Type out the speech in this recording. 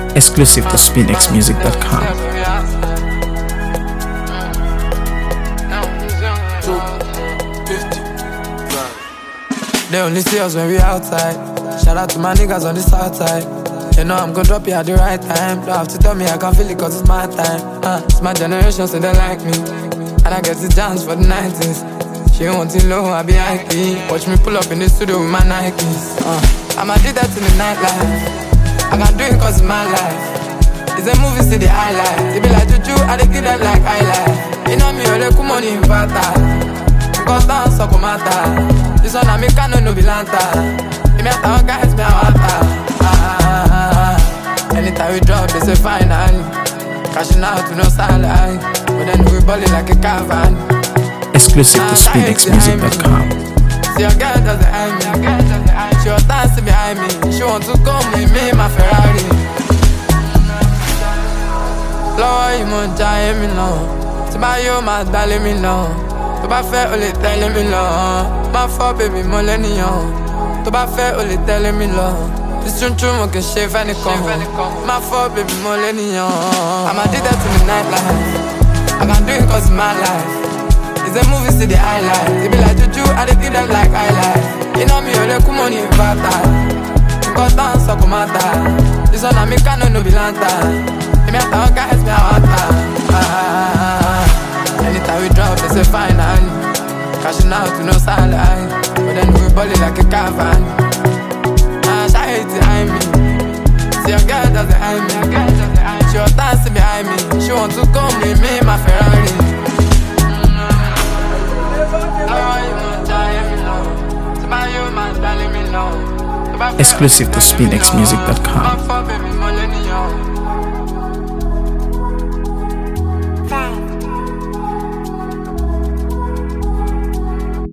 Exclusive to SpinXmusic.com. They only see us when we outside. Shout out to my niggas on the south side. You know I'm gonna drop you at the right time. Don't have to tell me I can feel it cause it's my time. It's my generation so they like me. And I get the chance for the 90s. She want it low, I be Ike. Watch me pull up in the studio with my Nikes. I'm addicted to the nightlife. I can do it cause it's my life. It's a movie, see the highlight. They be like Juju, I dey give them like highlight. You know me, all the money in Vata. Because dance so come matter. This one I make no be lanta. If me a guys, me a water. Anytime we drop, they say finally. Cashing out to no salary. But then we ballin' like a caravan. Exclusive to SpinXmusic.com. See your girl doesn't eye me. She was dancing behind me. She want to come with me, my Ferrari. Lọ́wọ́ yìí mo ń jayé mi lọ. Tí bá yóò máa dálé mi lọ. Tó bá fẹ́ o lè tẹ̀lé mi lọ. Má fọ́ bèbí mo lẹ́nìyàn. Tó bá fẹ́ o lè tẹ̀lé mi lọ. Ìtúntún mo kì í ṣe fẹ́nìkan. Má fọ́ bèbí mo lẹ́nìyàn. I'm addicted to the nightlife. I can do it cause it's my life. It's a movie, see the highlight. They be like Juju, I dey give them like highlight. You know me, all the money in Vata. Because dance so come matter. This one I make no be lanta. If me a guys, me a water. Anytime we drop, they say finally. Cashing out to no salary. But then we ballin' like a caravan. She hate behind me. See your girl doesn't eye me. She was dancing behind me. She want to come with me, my Ferrari. Exclusive to SpinXmusic.com.